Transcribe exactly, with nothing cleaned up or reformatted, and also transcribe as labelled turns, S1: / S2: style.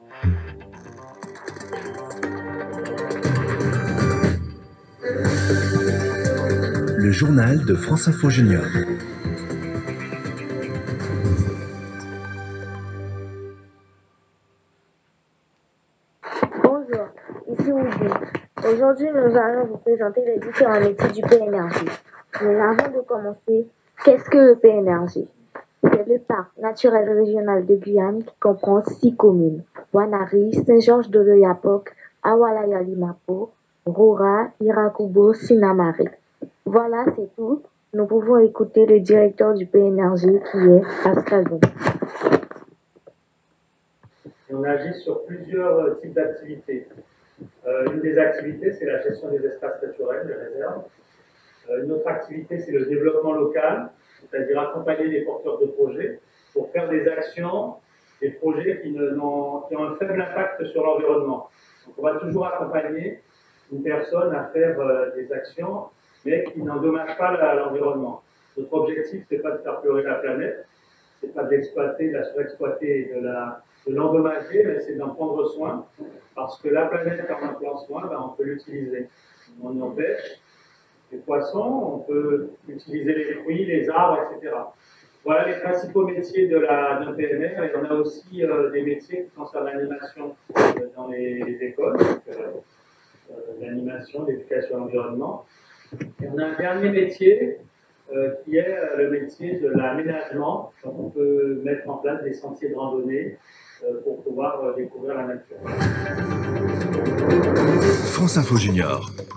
S1: Le journal de France Info Junior.
S2: Bonjour, ici Oudou. Aujourd'hui, nous allons vous présenter les différents métiers du P N R G. Mais avant de commencer, qu'est-ce que le P N R G? C'est le parc naturel régional de Guyane qui comprend six communes: Wanari, Saint-Georges-de-l'Oyapock, Awalaya-Limapo, Rora, Irakubo, Sinamari. Voilà, c'est tout. Nous pouvons écouter le directeur du P N R G qui est Pascal Bon.
S3: On agit sur plusieurs types d'activités. Euh, une des activités, c'est la gestion des espaces naturels, des réserves. Euh, une autre activité, c'est le développement local, c'est-à-dire accompagner les porteurs de projets pour faire des actions, des projets qui, ne, n'ont, qui ont un faible impact sur l'environnement. Donc on va toujours accompagner une personne à faire euh, des actions, mais qui n'endommagent pas la, l'environnement. Notre objectif, c'est pas de faire pleurer la planète, c'est pas d'exploiter, de la surexploiter et de, la, de l'endommager, mais c'est d'en prendre soin, parce que la planète, en en prenant soin, ben, on peut l'utiliser. On en pêche les poissons, on peut utiliser les fruits, les arbres, et cetera. Voilà les principaux métiers de la, d'un P N R, et on a aussi euh, des métiers qui concernent l'animation euh, dans les, les écoles, donc, euh, euh, l'animation, l'éducation à l'environnement. Et on a un dernier métier euh, qui est euh, le métier de l'aménagement. Donc on peut mettre en place des sentiers de randonnée euh, pour pouvoir euh, découvrir la nature.
S1: France Info Junior,